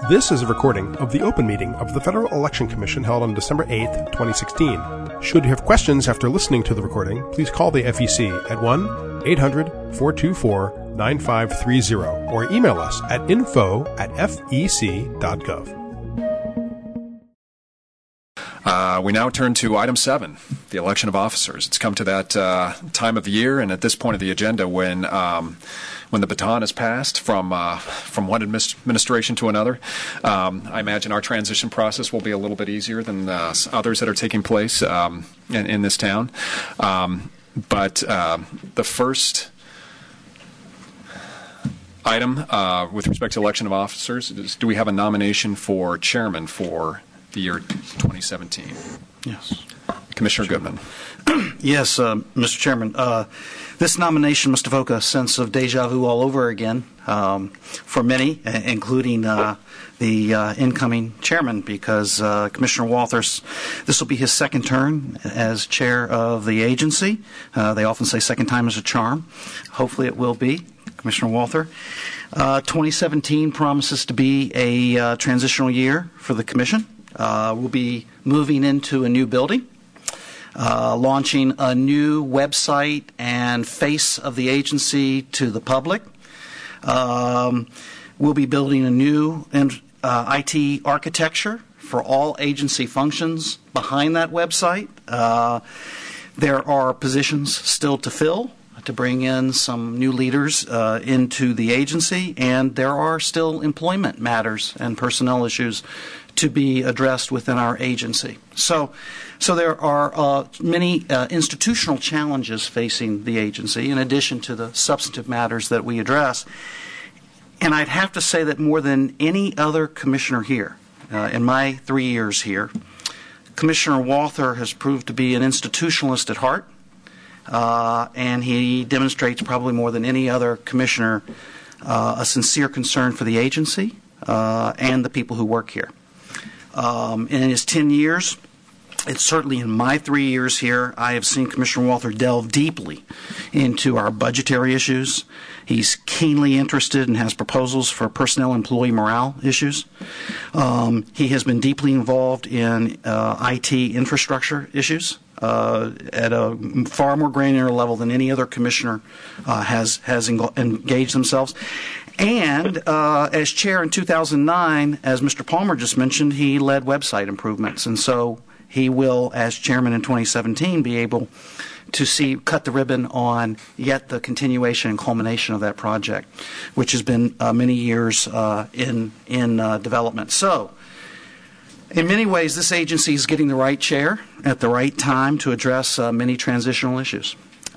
This is a recording of the open meeting of the Federal Election Commission held on December 8th, 2016. Should you have questions after listening to the recording, please call the FEC at 1-800-424-9530 or email us at info@fec.gov. We now turn to item 7, the election of officers. It's come to that time of the year and at this point of the agenda when the baton is passed from one administration to another. I imagine our transition process will be a little bit easier than others that are taking place in this town. But the first item with respect to election of officers is, do we have a nomination for chairman for the year 2017? Yes. Commissioner Goodman. Yes, Mr. Chairman. This nomination must evoke a sense of deja vu all over again for many, including the incoming chairman, because Commissioner Walters, this will be his second term as chair of the agency. They often say second time is a charm. Hopefully it will be, Commissioner Walther. 2017 promises to be a transitional year for the commission. We'll be moving into a new building, launching a new website and face of the agency to the public. We'll be building a new IT architecture for all agency functions behind that website. There are positions still to fill to bring in some new leaders into the agency, and there are still employment matters and personnel issues to be addressed within our agency. So there are many institutional challenges facing the agency in addition to the substantive matters that we address. And I'd have to say that more than any other commissioner here, in my 3 years here, Commissioner Walther has proved to be an institutionalist at heart, and he demonstrates probably more than any other commissioner a sincere concern for the agency and the people who work here. In his 10 years, it's certainly in my 3 years here, I have seen Commissioner Walther delve deeply into our budgetary issues. He's keenly interested and has proposals for personnel employee morale issues. He has been deeply involved in IT infrastructure issues at a far more granular level than any other commissioner has engaged themselves. And as chair in 2009, as Mr. Palmer just mentioned, he led website improvements. And so he will, as chairman in 2017, be able to cut the ribbon on yet the continuation and culmination of that project, which has been many years in development. So, in many ways, this agency is getting the right chair at the right time to address many transitional issues.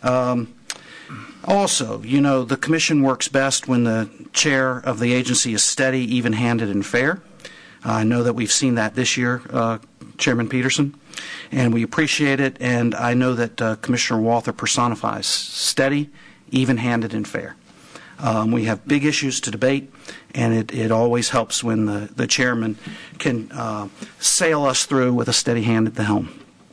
Also, the commission works best when the chair of the agency is steady, even-handed, and fair. I know that we've seen that this year, Chairman Peterson, and we appreciate it, and I know that Commissioner Walther personifies steady, even-handed, and fair. We have big issues to debate, and it always helps when the chairman can sail us through with a steady hand at the helm.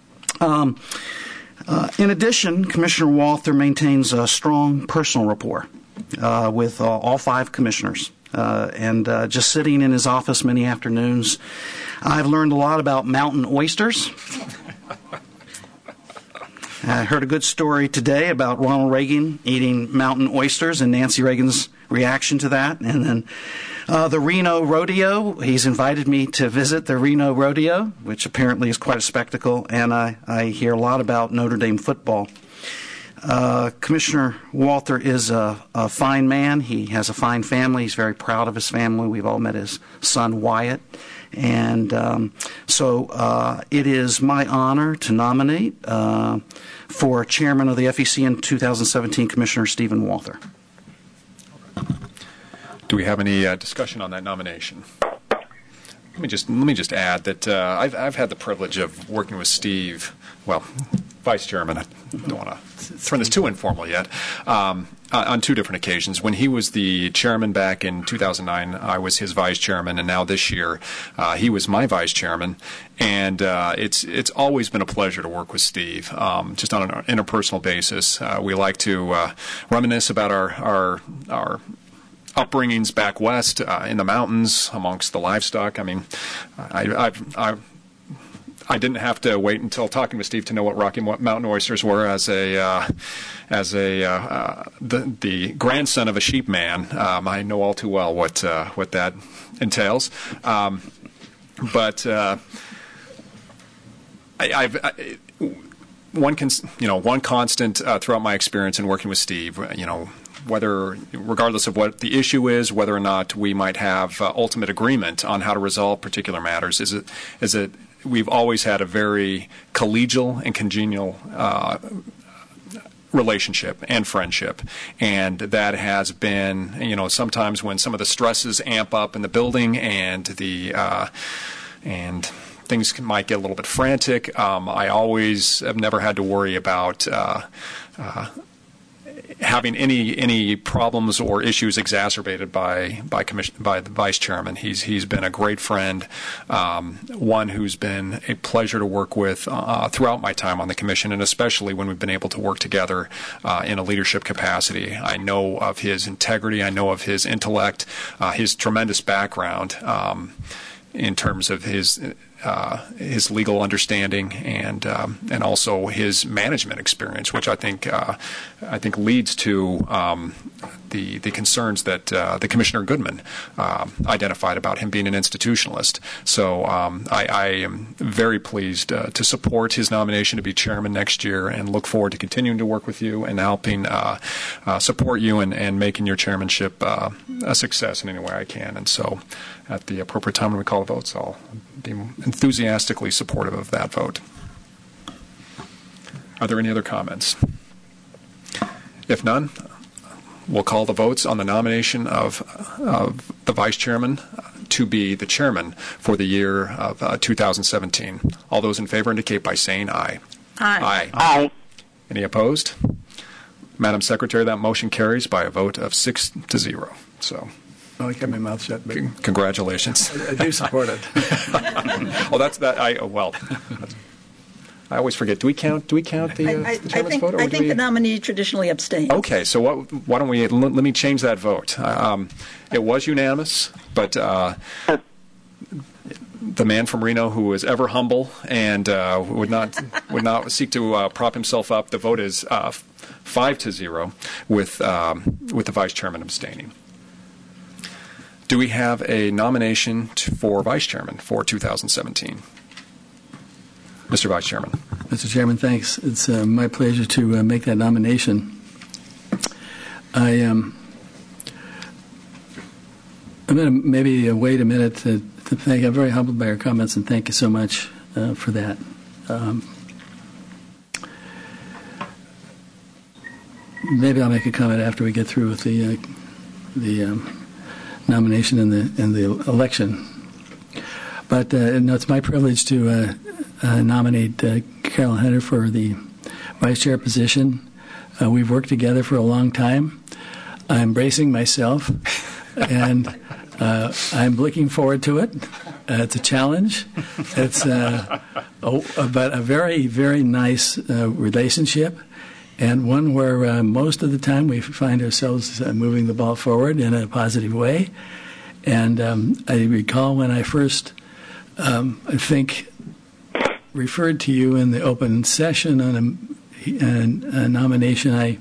In addition, Commissioner Walther maintains a strong personal rapport with all 5 commissioners. And just sitting in his office many afternoons, I've learned a lot about mountain oysters. I heard a good story today about Ronald Reagan eating mountain oysters and Nancy Reagan's reaction to that. And then the Reno Rodeo. He's invited me to visit the Reno Rodeo, which apparently is quite a spectacle. And I hear a lot about Notre Dame football. Commissioner Walther is a fine man. He has a fine family. He's very proud of his family. We've all met his son, Wyatt. And so it is my honor to nominate for chairman of the FEC in 2017, Commissioner Stephen Walther. Do we have any discussion on that nomination? Let me just add that I've had the privilege of working with Steve, vice chairman. I don't want to turn this too informal yet. On 2 different occasions. When he was the chairman back in 2009, I was his vice chairman, and now this year he was my vice chairman. And it's always been a pleasure to work with Steve, just on an interpersonal basis. We like to reminisce about our upbringings back west in the mountains amongst the livestock. I mean, I didn't have to wait until talking with Steve to know what Rocky Mountain oysters were. As the grandson of a sheep man, I know all too well what that entails. But one constant throughout my experience in working with Steve, regardless of what the issue is, whether or not we might have ultimate agreement on how to resolve particular matters, is that we've always had a very collegial and congenial relationship and friendship, and that has been, sometimes when some of the stresses amp up in the building and things might get a little bit frantic, I always have never had to worry about having any problems or issues exacerbated by the vice chairman. He's been a great friend, one who's been a pleasure to work with throughout my time on the commission, and especially when we've been able to work together in a leadership capacity. I know of his integrity. I know of his intellect, his tremendous background in terms of his legal understanding and also his management experience, which I think leads to the concerns that the Commissioner Goodman identified about him being an institutionalist. So I am very pleased to support his nomination to be chairman next year, and look forward to continuing to work with you and helping support you and making your chairmanship a success in any way I can. And so, at the appropriate time when we call the votes, I'll be enthusiastically supportive of that vote. Are there any other comments? If none, we'll call the votes on the nomination of the vice chairman to be the chairman for the year of 2017. All those in favor indicate by saying aye. Aye. Aye. Any opposed? Madam Secretary, that motion carries by a vote of 6-0. So. I kept my mouth shut. But congratulations. I do support it. I always forget. Do we count the chairman's vote? I think the nominee traditionally abstains. Okay, so why don't we let me change that vote? It was unanimous, but the man from Reno who is ever humble and would not seek to prop himself up. The vote is 5-0 with the vice chairman abstaining. Do we have a nomination for vice chairman for 2017? Mr. Vice Chairman. Mr. Chairman, thanks. It's my pleasure to make that nomination. I'm going to maybe wait a minute to thank. I'm very humbled by your comments, and thank you so much for that. Maybe I'll make a comment after we get through with the nomination and the election. But no, it's my privilege to nominate Carolyn Hunter for the vice chair position. We've worked together for a long time. I'm bracing myself, and I'm looking forward to it. It's a challenge. It's but a very, very nice relationship, and one where most of the time we find ourselves moving the ball forward in a positive way. And I recall when I first, I think, referred to you in the open session on a nomination, I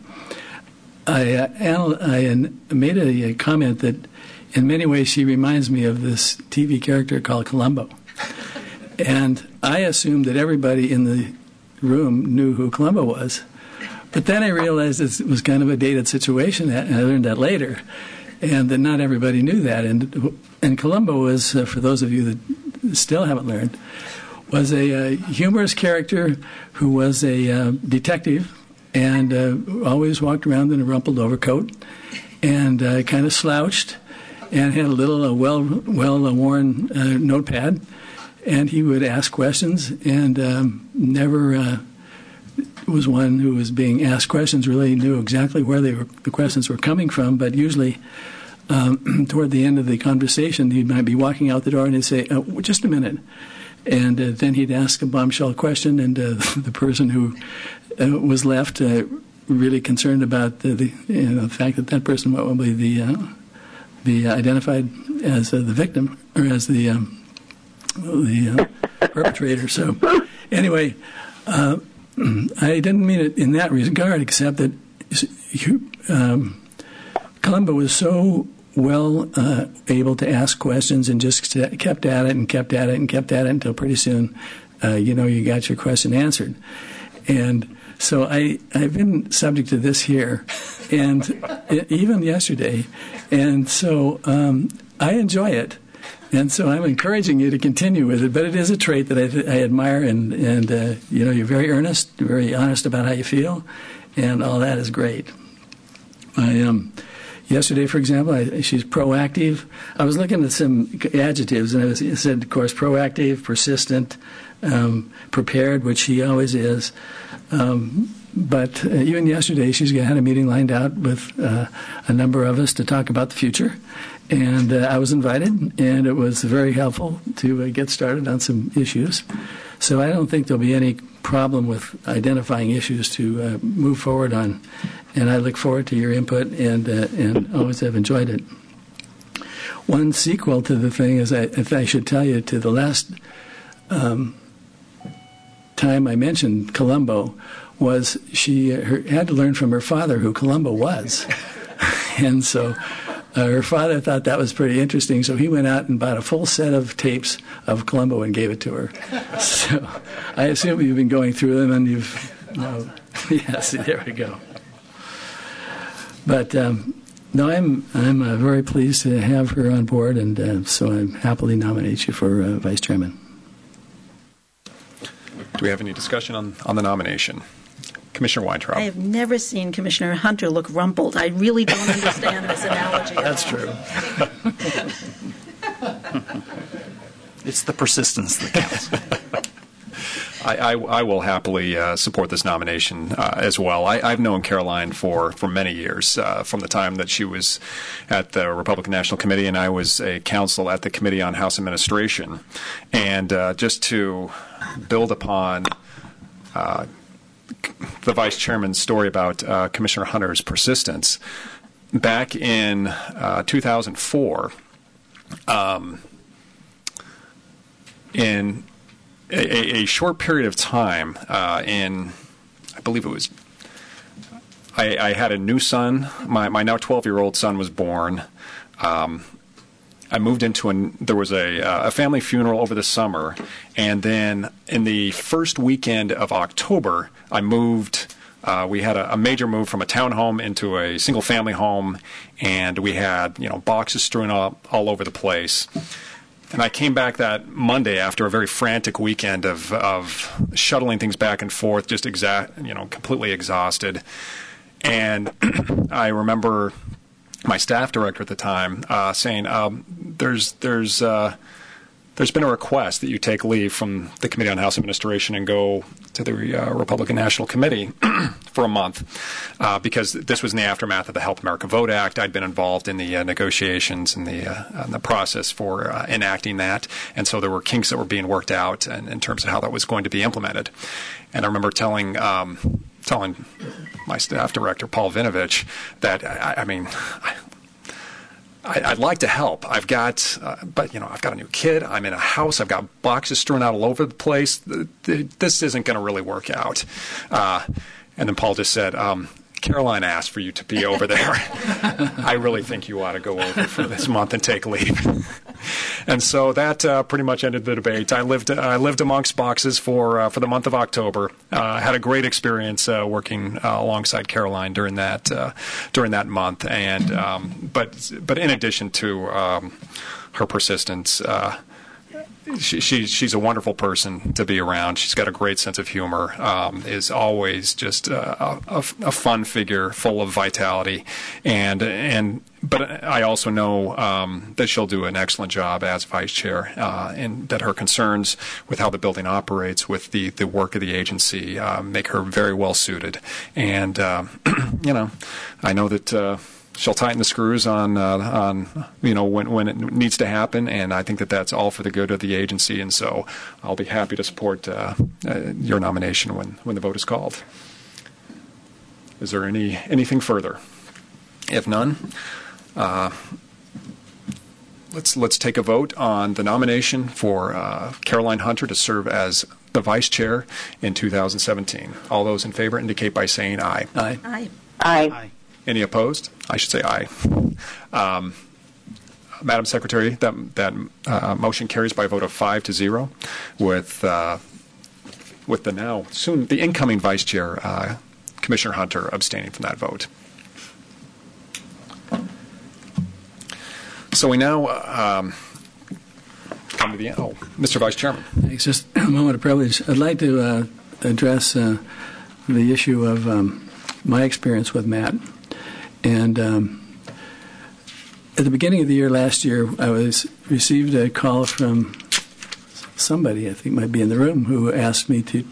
made a comment that in many ways she reminds me of this TV character called Columbo. And I assumed that everybody in the room knew who Columbo was. But then I realized it was kind of a dated situation, and I learned that later, and that not everybody knew that. And Columbo was, for those of you that still haven't learned, was a humorous character who was a detective and always walked around in a rumpled overcoat and kind of slouched and had a little well-worn notepad. And he would ask questions and never was one who was being asked questions really knew exactly where the questions were coming from, but usually toward the end of the conversation he might be walking out the door and he'd say, just a minute. And then he'd ask a bombshell question, and the person who was left really concerned about the fact that person, what will be the be identified as the victim or as the perpetrator. So anyway, I didn't mean it in that regard, except that Columbo was so well able to ask questions and just kept at it and kept at it and kept at it until pretty soon, you got your question answered. And so I've been subject to this here, and even yesterday, and so I enjoy it, and so I'm encouraging you to continue with it. But it is a trait that I admire, and you're very earnest, very honest about how you feel, and all that is great. Yesterday, for example, she's proactive. I was looking at some adjectives, and it said, of course, proactive, persistent, prepared, which she always is. But even yesterday, she's had a meeting lined out with a number of us to talk about the future. And I was invited, and it was very helpful to get started on some issues. So I don't think there'll be any problem with identifying issues to move forward on. And I look forward to your input and always have enjoyed it. One sequel to the thing is, if I should tell you, to the last time I mentioned Columbo, was she had to learn from her father who Columbo was. And so her father thought that was pretty interesting, so he went out and bought a full set of tapes of Columbo and gave it to her. So I assume you've been going through them, and yes, there we go. But no, I'm very pleased to have her on board, and so I happily nominate you for vice chairman. Do we have any discussion on the nomination? Commissioner Weintraub. I have never seen Commissioner Hunter look rumpled. I really don't understand this analogy. That's true. It's the persistence that counts. I will happily support this nomination as well. I've known Caroline for many years, from the time that she was at the Republican National Committee and I was a counsel at the Committee on House Administration. And just to build upon the vice chairman's story about Commissioner Hunter's persistence, back in 2004, in a short period of time, I believe it was, I had a new son. My now 12-year-old son was born. I moved into there was a family funeral over the summer, and then in the first weekend of October, I moved. We had a major move from a townhome into a single-family home, and we had boxes strewn all over the place. And I came back that Monday after a very frantic weekend of shuttling things back and forth, just completely exhausted. And I remember my staff director at the time saying, "There's been a request that you take leave from the Committee on House Administration and go to the Republican National Committee for a month," because this was in the aftermath of the Help America Vote Act. I'd been involved in the negotiations and the process for enacting that, and so there were kinks that were being worked out in terms of how that was going to be implemented. And I remember telling my staff director, Paul Vinovich, that I'd like to help. I've got a new kid. I'm in a house. I've got boxes strewn out all over the place. This isn't going to really work out. And then Paul just said, "Caroline asked for you to be over there. I really think you ought to go over for this month and take leave." And so that pretty much ended the debate. I lived amongst boxes for the month of October. Had a great experience working alongside Caroline during that month. And but in addition to her persistence, she's a wonderful person to be around. She's got a great sense of humor. Is always just a fun figure, full of vitality, but I also know that she'll do an excellent job as vice chair, and that her concerns with how the building operates, with the work of the agency, make her very well suited. And I know that. She'll tighten the screws on when it needs to happen, and I think that that's all for the good of the agency. And so I'll be happy to support your nomination when the vote is called. Is there anything further? If none, let's take a vote on the nomination for Caroline Hunter to serve as the vice chair in 2017. All those in favor indicate by saying aye. Aye. Aye. Aye. Any opposed? I should say aye. Madam Secretary, that motion carries by a vote of 5-0, with the incoming vice chair, Commissioner Hunter, abstaining from that vote. So we now come to the end. Oh, Mr. Vice Chairman. Thanks. Just a moment of privilege. I'd like to address the issue of my experience with Matt. And at the beginning of the year last year, I received a call from somebody, I think might be in the room, who asked me to,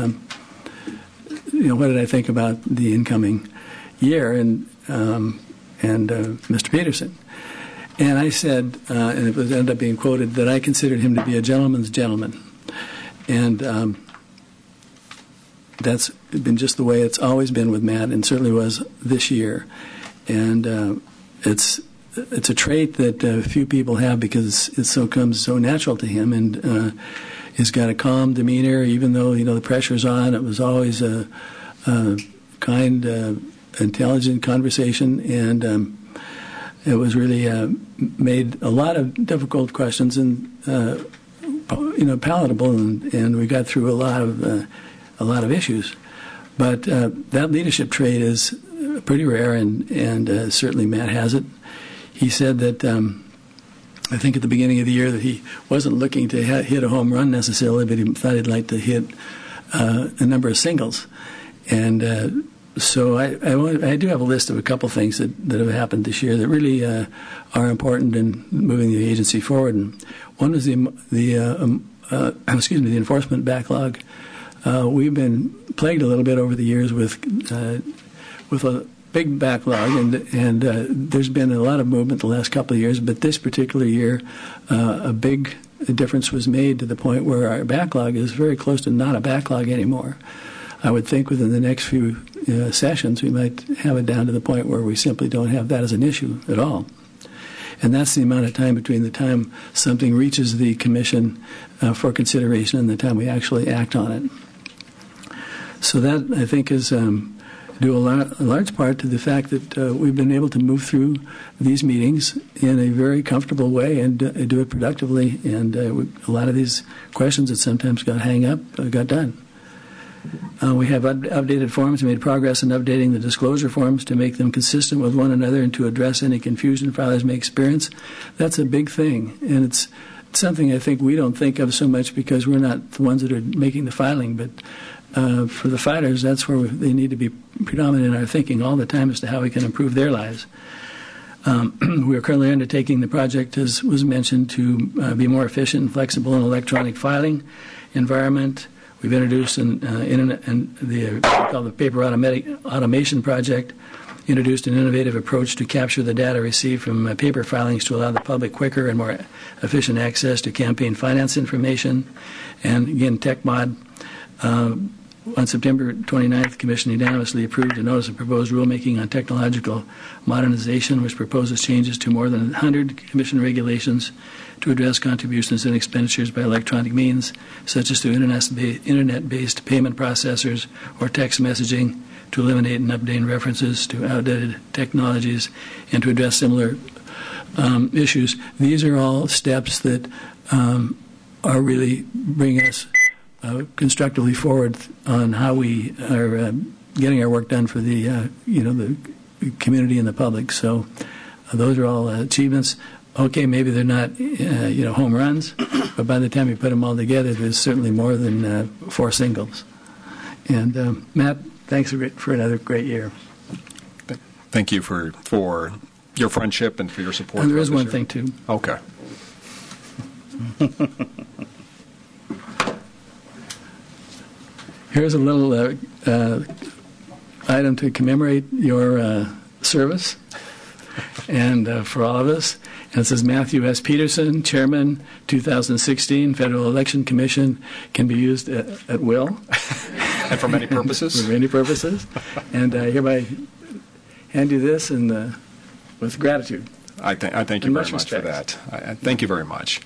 what did I think about the incoming year and Mr. Peterson. And I said, and it ended up being quoted, that I considered him to be a gentleman's gentleman. And that's been just the way it's always been with Matt, and certainly was this year. And it's a trait that few people have, because it comes so natural to him, and he's got a calm demeanor, even though the pressure's on. It was always a kind, intelligent conversation, and it was really made a lot of difficult questions and palatable, and we got through a lot of issues. But that leadership trait is pretty rare, and certainly Matt has it. He said that I think at the beginning of the year that he wasn't looking to hit a home run necessarily, but he thought he'd like to hit a number of singles. And so I do have a list of a couple things that have happened this year that really are important in moving the agency forward. And one was the enforcement backlog. We've been plagued a little bit over the years with a big backlog, and there's been a lot of movement the last couple of years. But this particular year, a big difference was made to the point where our backlog is very close to not a backlog anymore. I would think within the next few sessions we might have it down to the point where we simply don't have that as an issue at all. And that's the amount of time between the time something reaches the commission for consideration and the time we actually act on it. So that, I think, is due a large part to the fact that we've been able to move through these meetings in a very comfortable way and do it productively. And a lot of these questions that sometimes got hung up got done. We have updated forms. We made progress in updating the disclosure forms to make them consistent with one another and to address any confusion filers may experience. That's a big thing, and it's something I think we don't think of so much because we're not the ones that are making the filing, but for the filers, that's where they need to be predominant in our thinking all the time as to how we can improve their lives. We are currently undertaking the project, as was mentioned, to be more efficient and flexible in electronic filing environment. We've introduced the paper automation project, introduced an innovative approach to capture the data received from paper filings to allow the public quicker and more efficient access to campaign finance information. And again, TechMod. On September 29th, the Commission unanimously approved a notice of proposed rulemaking on technological modernization, which proposes changes to more than 100 Commission regulations to address contributions and expenditures by electronic means, such as through Internet-based payment processors or text messaging, to eliminate and update references to outdated technologies, and to address similar issues. These are all steps that are really bringing us constructively forward on how we are getting our work done for the the community and the public. So those are all achievements. Okay, maybe they're not home runs, but by the time you put them all together, there's certainly more than 4 singles. And Matt, thanks for another great year. Thank you for your friendship and for your support. And there is one thing too. Okay. Here's a little item to commemorate your service and for all of us. And it says Matthew S. Peterson, Chairman, 2016 Federal Election Commission, can be used at will. And for many purposes. For many purposes. And I hereby hand you this and with gratitude. I thank you very much for that. I thank you very much.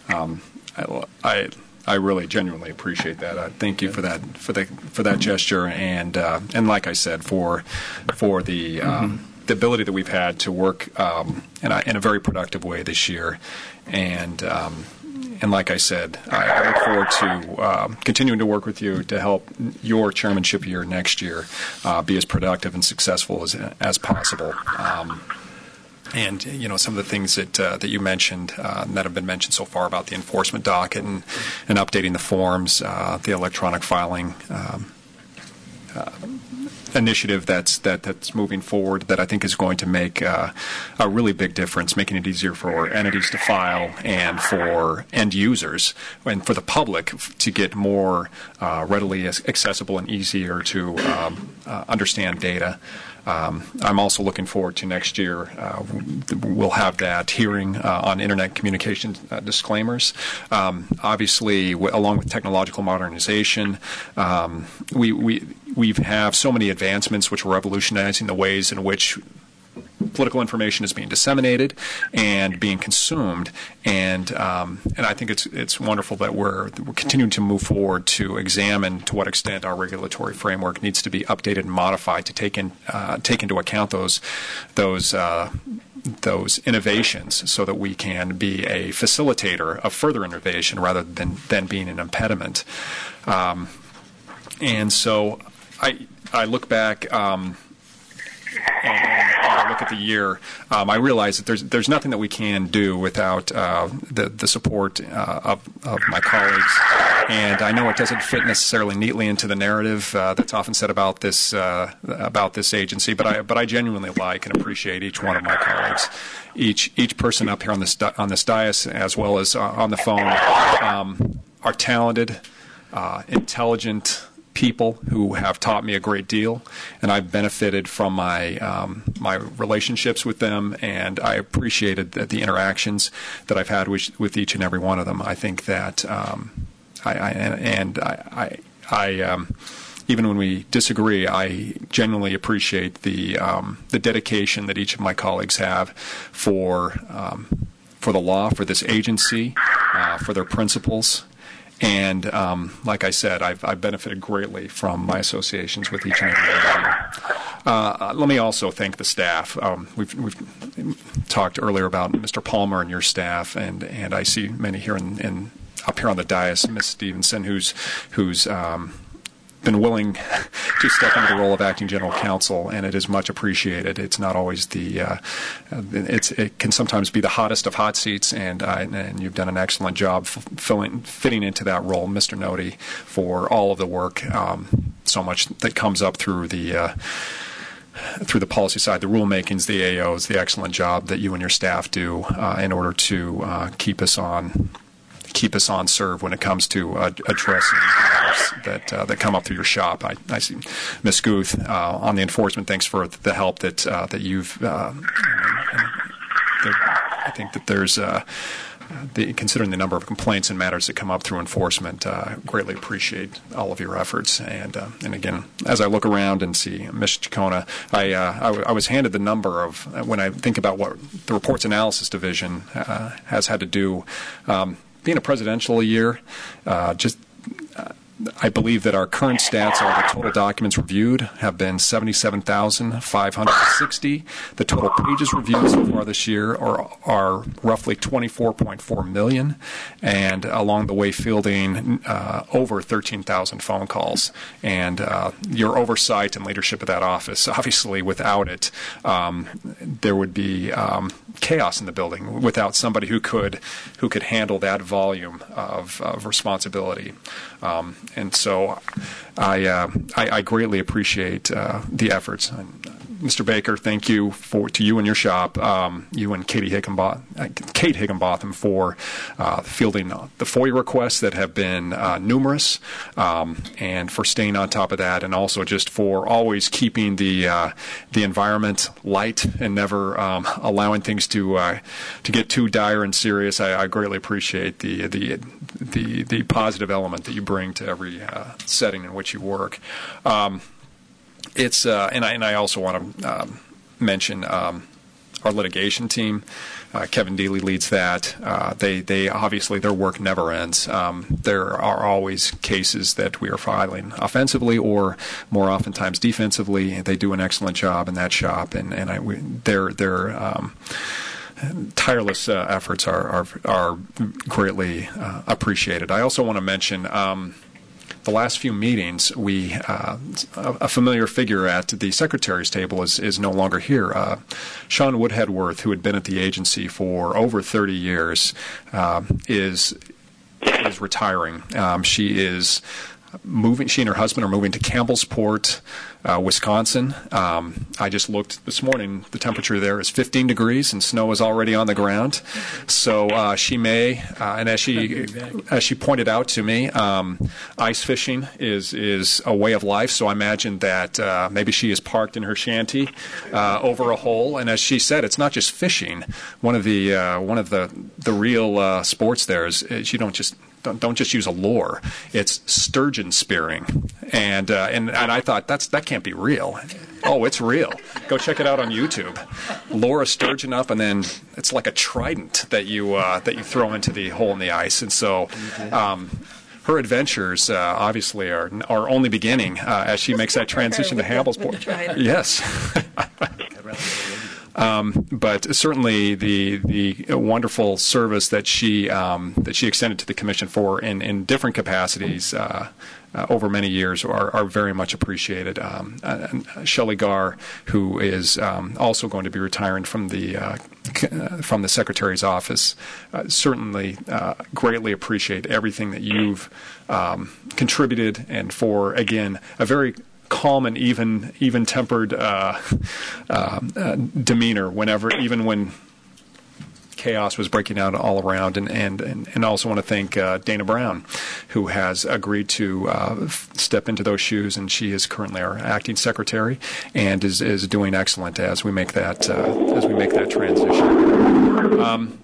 I really genuinely appreciate that. Thank you for that gesture, and like I said, for the ability that we've had to work in a very productive way this year, and like I said, I look forward to continuing to work with you to help your chairmanship year next year be as productive and successful as possible. And some of the things that you mentioned that have been mentioned so far about the enforcement docket and updating the forms, the electronic filing initiative that's moving forward, that I think is going to make a really big difference, making it easier for entities to file and for end users and for the public to get more readily accessible and easier to understand data. I'm also looking forward to next year. We'll have that hearing on Internet communication disclaimers. Obviously, along with technological modernization, we have so many advancements which are revolutionizing the ways in which political information is being disseminated and being consumed, and I think it's wonderful that we're continuing to move forward to examine to what extent our regulatory framework needs to be updated and modified to take into account those innovations, so that we can be a facilitator of further innovation rather than being an impediment. And so I look back. And I look at the year, I realize that there's nothing that we can do without the support of my colleagues. And I know it doesn't fit necessarily neatly into the narrative that's often said about this agency, but I genuinely like and appreciate each one of my colleagues. Each person up here on this dais, as well as on the phone, are talented, intelligent people who have taught me a great deal, and I've benefited from my relationships with them, and I appreciated the interactions that I've had with each and every one of them. I think that even when we disagree, I genuinely appreciate the dedication that each of my colleagues have for the law, for this agency, for their principles. And like I said, I've benefited greatly from my associations with each and every one of you. Let me also thank the staff. We've talked earlier about Mr. Palmer and your staff, and I see many here up here on the dais, Ms. Stevenson, who's been willing to step into the role of acting general counsel, and it is much appreciated. It's not always it can sometimes be the hottest of hot seats, and you've done an excellent job fitting into that role, Mr. Noti, for all of the work, so much that comes up through the policy side, the rulemakings, the AOs, the excellent job that you and your staff do in order to keep us on serve when it comes to addressing matters that come up through your shop. I see Ms. Guth on the enforcement. Thanks for the help that you've. I think that there's considering the number of complaints and matters that come up through enforcement, greatly appreciate all of your efforts. And again, as I look around and see Ms. Chacona, I was handed the number of, when I think about what the Reports Analysis Division has had to do. Being a presidential year, I believe that our current stats are the total documents reviewed have been 77,560. The total pages reviewed so far this year are roughly 24.4 million, and along the way fielding over 13,000 phone calls. And your oversight and leadership of that office, obviously without it, there would be chaos in the building without somebody who could handle that volume of responsibility. And so I greatly appreciate the efforts. Mr. Baker, thank you to you and your shop, you and Kate Higginbotham for fielding the FOIA requests that have been numerous, and for staying on top of that, and also just for always keeping the environment light and never allowing things to get too dire and serious. I greatly appreciate the positive element that you bring to every setting in which you work. And I also want to mention our litigation team. Kevin Dealey leads that. They obviously, their work never ends. There are always cases that we are filing offensively or more oftentimes defensively. They do an excellent job in that shop, and their tireless efforts are greatly appreciated. I also want to mention the last few meetings, a familiar figure at the secretary's table is no longer here. Sean Woodheadworth, who had been at the agency for over 30 years, is retiring. She is moving. She and her husband are moving to Campbellsport, Wisconsin. I just looked this morning. The temperature there is 15 degrees, and snow is already on the ground. So she may, and as she pointed out to me, ice fishing is a way of life. So I imagine that maybe she is parked in her shanty over a hole. And as she said, it's not just fishing. One of the real sports there is you don't just use a lure. It's sturgeon spearing, and I thought that can't be real. Oh, it's real. Go check it out on YouTube. Lure a sturgeon up, and then it's like a trident that you throw into the hole in the ice. And so, her adventures obviously are only beginning as she makes that transition to Campbellsport. Yes. But certainly the wonderful service that she extended to the commission in different capacities over many years are very much appreciated. Shelley Garr, who is also going to be retiring from the secretary's office, certainly greatly appreciate everything that you've contributed, and for again a very calm and even-tempered demeanor even when chaos was breaking out all around, and also want to thank Dana Brown, who has agreed to step into those shoes, and she is currently our acting secretary and is doing excellent as we make that transition.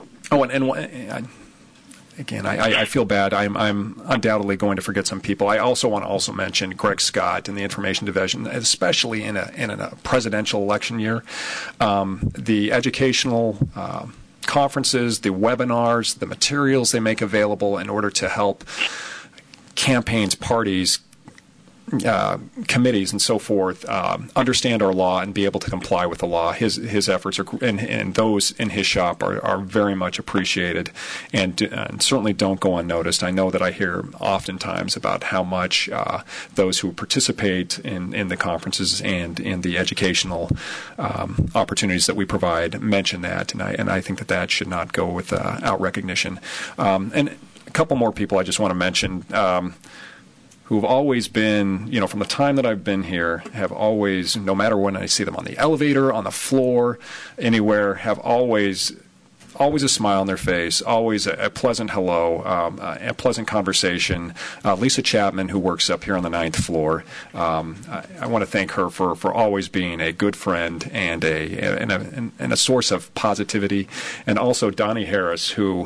Again, I feel bad. I'm undoubtedly going to forget some people. I also want to mention Greg Scott in the Information Division, especially in a presidential election year. The educational conferences, the webinars, the materials they make available in order to help campaigns, parties, committees and so forth understand our law and be able to comply with the law. His efforts and those in his shop are very much appreciated and certainly don't go unnoticed. I know that I hear oftentimes about how much those who participate in the conferences and in the educational opportunities that we provide mention that, and I think that should not go without recognition. And a couple more people I just want to mention. Who've always been, from the time that I've been here, have always, no matter when I see them on the elevator, on the floor, anywhere, have always a smile on their face, always a pleasant hello, a pleasant conversation. Lisa Chapman, who works up here on the 9th floor, I want to thank her for always being a good friend and a source of positivity, and also Donnie Harris, who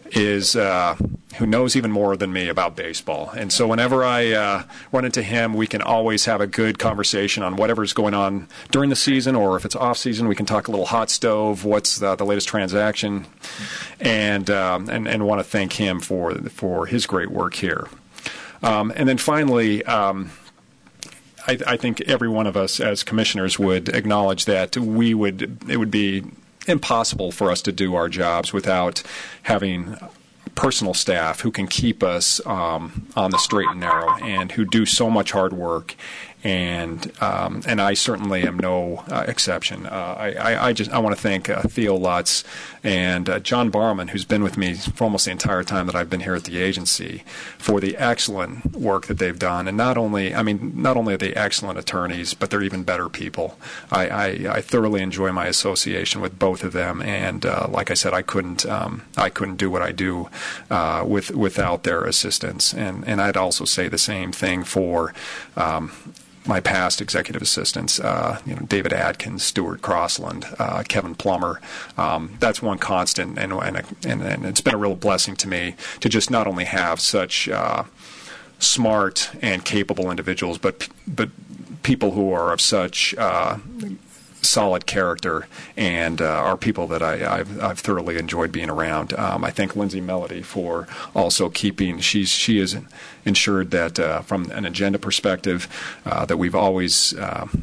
knows even more than me about baseball. And so whenever I run into him, we can always have a good conversation on whatever's going on during the season, or if it's off season, we can talk a little hot stove, what's the latest transaction, and want to thank him for his great work here. And then finally, I think every one of us as commissioners would acknowledge that it would be impossible for us to do our jobs without having personal staff who can keep us on the straight and narrow and who do so much hard work. And I certainly am no exception. I want to thank Theo Lutz and John Barman, who's been with me for almost the entire time that I've been here at the agency, for the excellent work that they've done. And not only are they excellent attorneys, but they're even better people. I thoroughly enjoy my association with both of them. And like I said, I couldn't do what I do without their assistance. And I'd also say the same thing for my past executive assistants, David Adkins, Stuart Crossland, Kevin Plummer. That's one constant, and it's been a real blessing to me to just not only have such smart and capable individuals, but people who are of such solid character and are people that I've thoroughly enjoyed being around. I thank Lindsay Melody for also keeping. She has ensured that from an agenda perspective that we've always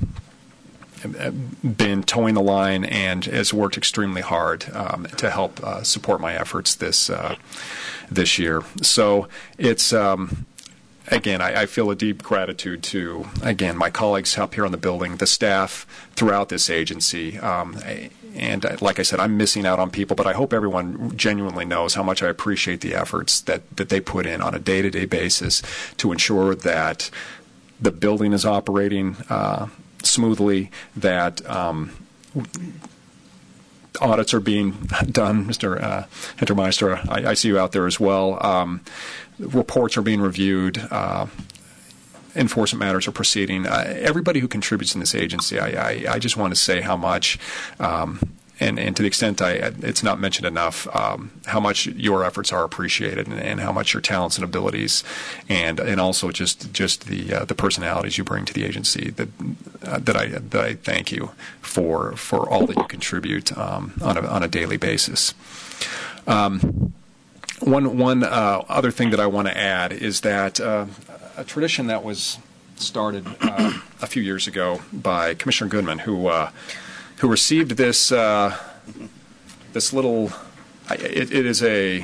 been towing the line and has worked extremely hard to help support my efforts this year. So it's. Again, I feel a deep gratitude to, again, my colleagues up here on the building, the staff throughout this agency. And like I said, I'm missing out on people, but I hope everyone genuinely knows how much I appreciate the efforts that they put in on a day-to-day basis to ensure that the building is operating smoothly, that audits are being done. Mr. Hintermeister, I see you out there as well. Reports are being reviewed. Enforcement matters are proceeding. Everybody who contributes in this agency, I just want to say how much, and to the extent it's not mentioned enough, how much your efforts are appreciated, and how much your talents and abilities, and also just the personalities you bring to the agency. That I thank you for all that you contribute on a daily basis. One other thing that I want to add is that a tradition that was started a few years ago by Commissioner Goodman, who received this little. It is a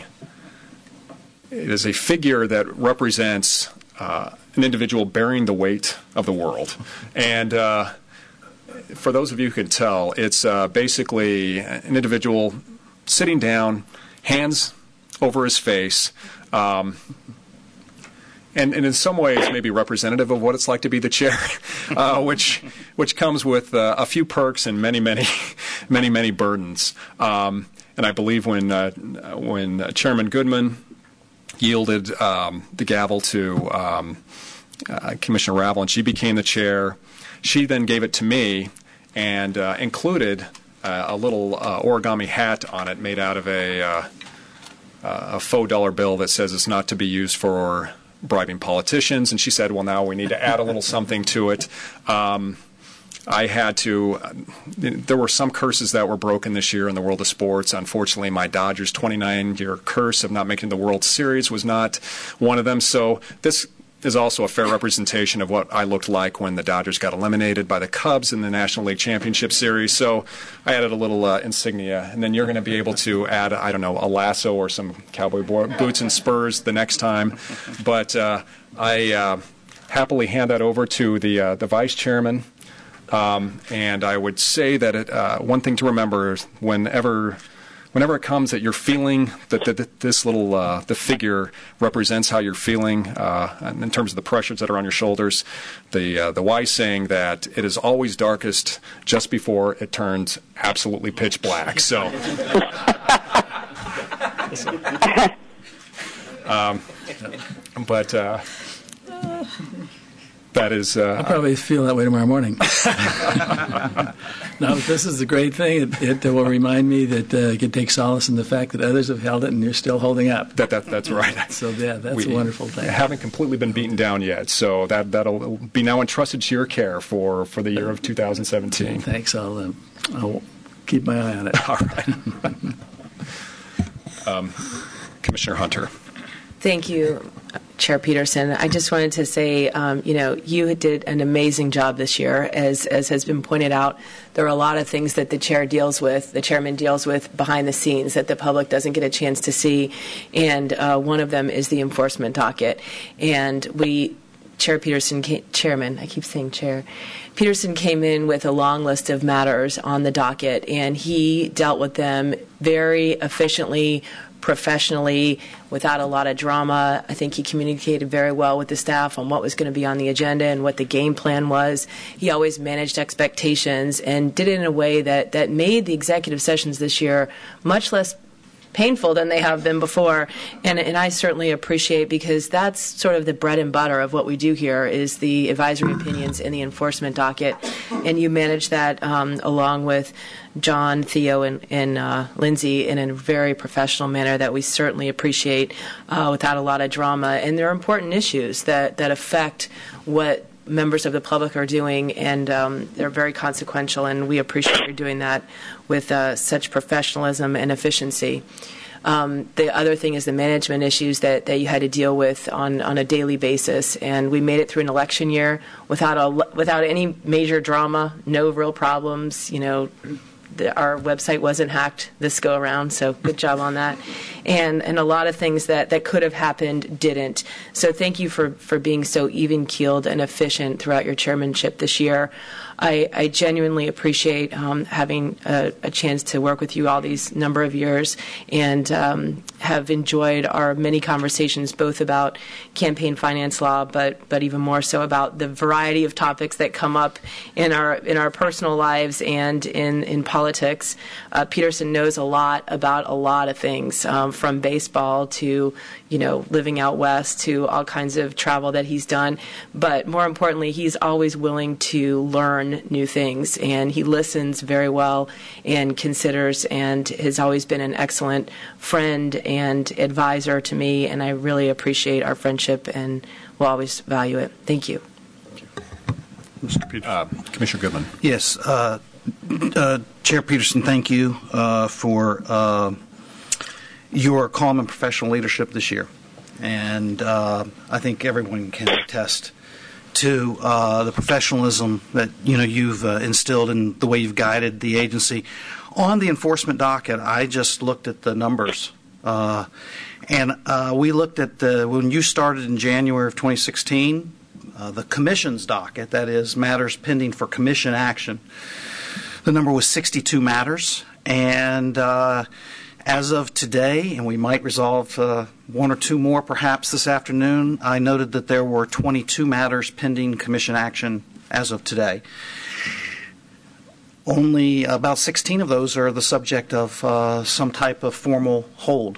figure that represents an individual bearing the weight of the world, and for those of you who can tell, it's basically an individual sitting down, hands over his face, and in some ways maybe representative of what it's like to be the chair, which comes with a few perks and many burdens. And I believe when Chairman Goodman yielded the gavel to Commissioner Ravel and she became the chair, she then gave it to me and included a little origami hat on it made out of a faux dollar bill that says it's not to be used for bribing politicians. And she said, well, now we need to add a little something to it. I had to, there were some curses that were broken this year in the world of sports. Unfortunately, my Dodgers' 29-year curse of not making the World Series was not one of them. So this is also a fair representation of what I looked like when the Dodgers got eliminated by the Cubs in the National League Championship Series. So I added a little insignia, and then you're going to be able to add, I don't know, a lasso or some cowboy boots and spurs the next time. But I happily hand that over to the vice chairman. And I would say that one thing to remember is whenever it comes that you're feeling that this little the figure represents how you're feeling in terms of the pressures that are on your shoulders, the wise saying that it is always darkest just before it turns absolutely pitch black. So. That is. I'll probably feel that way tomorrow morning. No, this is the great thing. It will remind me that you can take solace in the fact that others have held it and you're still holding up. That's right. So yeah, that's a wonderful thing. Haven't completely been beaten down yet, so that'll be now entrusted to your care for the year of 2017. Thanks. I'll keep my eye on it. All right. Commissioner Hunter. Thank you, Chair Peterson. I just wanted to say, you did an amazing job this year. As has been pointed out, there are a lot of things that the chairman deals with behind the scenes that the public doesn't get a chance to see, and one of them is the enforcement docket. And Peterson came in with a long list of matters on the docket, and he dealt with them very efficiently, professionally, without a lot of drama. I think he communicated very well with the staff on what was going to be on the agenda and what the game plan was. He always managed expectations and did it in a way that made the executive sessions this year much less painful than they have been before, and I certainly appreciate, because that's sort of the bread and butter of what we do here is the advisory opinions and the enforcement docket, and you manage that along with John, Theo, and Lindsay in a very professional manner that we certainly appreciate without a lot of drama. And there are important issues that affect what members of the public are doing, and they're very consequential, and we appreciate you doing that with such professionalism and efficiency. The other thing is the management issues that you had to deal with on a daily basis, and we made it through an election year without any major drama, no real problems. Our website wasn't hacked this go around, so good job on that. And a lot of things that could have happened didn't. So thank you for being so even-keeled and efficient throughout your chairmanship this year. I genuinely appreciate having a chance to work with you all these number of years, and have enjoyed our many conversations both about campaign finance law, but even more so about the variety of topics that come up in our personal lives and in politics. Peterson knows a lot about a lot of things, from baseball to living out west to all kinds of travel that he's done. But more importantly, he's always willing to learn new things, and he listens very well and considers, and has always been an excellent friend and advisor to me, and I really appreciate our friendship and will always value it. Thank you. Mr. Peterson. Commissioner Goodman. Yes. Chair Peterson, thank you for your calm and professional leadership this year. And I think everyone can attest to the professionalism that you've instilled in the way you've guided the agency. On the enforcement docket, I just looked at the numbers. And we looked at when you started in January of 2016, the commission's docket, that is, matters pending for commission action. The number was 62 matters. And as of today, and we might resolve one or two more perhaps this afternoon, I noted that there were 22 matters pending commission action as of today. Only about 16 of those are the subject of some type of formal hold.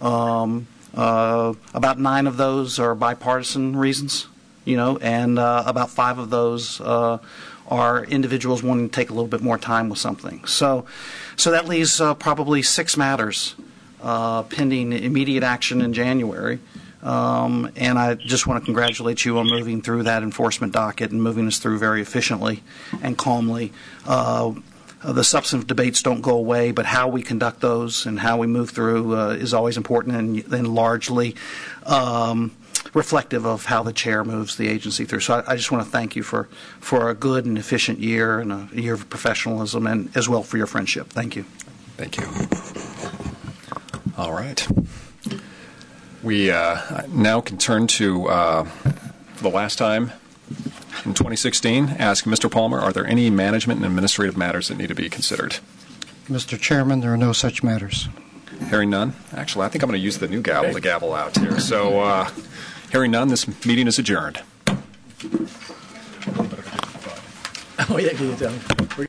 About 9 of those are bipartisan reasons, and about 5 of those are individuals wanting to take a little bit more time with something. So that leaves probably 6 matters pending immediate action in January. And I just want to congratulate you on moving through that enforcement docket and moving us through very efficiently and calmly. The substantive debates don't go away, but how we conduct those and how we move through is always important and largely reflective of how the chair moves the agency through. So I just want to thank you for a good and efficient year and a year of professionalism, and as well for your friendship. Thank you. Thank you. All right. We now can turn to the last time in 2016. Ask Mr. Palmer, are there any management and administrative matters that need to be considered? Mr. Chairman, there are no such matters. Hearing none. Actually, I think I'm going to use the new gavel to gavel out here. So, hearing none, this meeting is adjourned. Oh, yeah, can you tell me?